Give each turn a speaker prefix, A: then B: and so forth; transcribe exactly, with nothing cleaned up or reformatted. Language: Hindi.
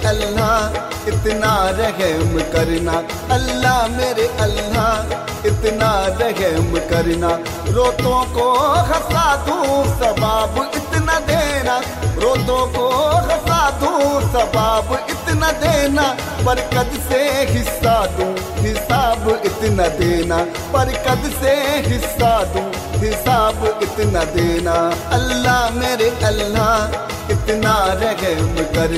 A: अल्लाह इतना रहम करना, अल्लाह मेरे अल्लाह इतना रहम करना। रोतों को हंसा दूं सवाब इतना देना, रोतों को हंसा दूं सवाब इतना देना। पर कद से हिस्सा दूं हिसाब इतना देना, पर कद से हिस्सा दूं हिसाब इतना देना। अल्लाह मेरे अल्लाह इतना रहम कर